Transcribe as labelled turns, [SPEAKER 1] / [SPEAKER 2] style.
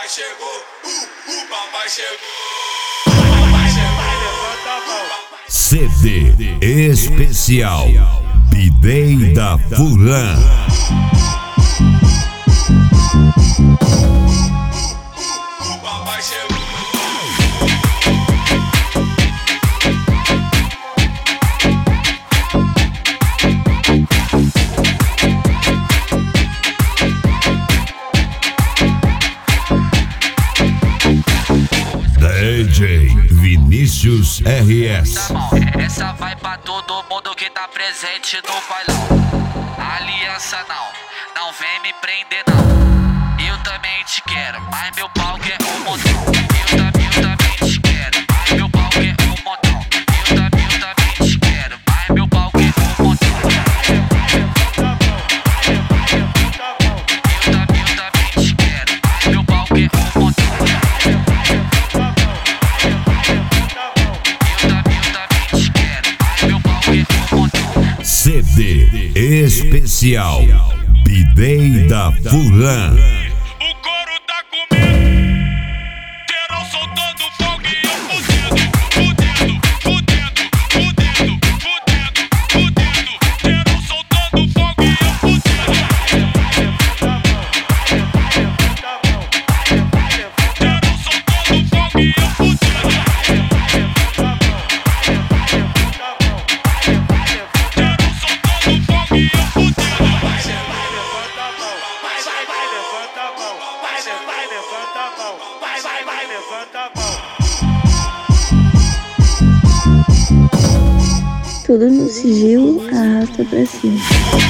[SPEAKER 1] chegou, o papai chegou. O papai chegou, levanta a mão.
[SPEAKER 2] CD especial Bidei da Furlan.
[SPEAKER 1] O papai chegou.
[SPEAKER 2] DJ Vinícius RS.
[SPEAKER 3] Essa vai pra todo mundo que tá presente no bailão. Aliança não vem me prender não. Eu também te quero, mas meu palco é um montão. Eu também te quero, mas meu palco é um montão. Eu também te quero, mas meu palco é um montão. Eu também te quero, mas meu palco é um montão.
[SPEAKER 2] CD especial Bidei da Furlan.
[SPEAKER 1] O couro tá comendo, geral soltando fogo e eu fudendo, geral soltando fogo e eu fudendo. Geral soltando fogo e eu fudendo.
[SPEAKER 4] Tudo no sigilo, arrasta pra cima.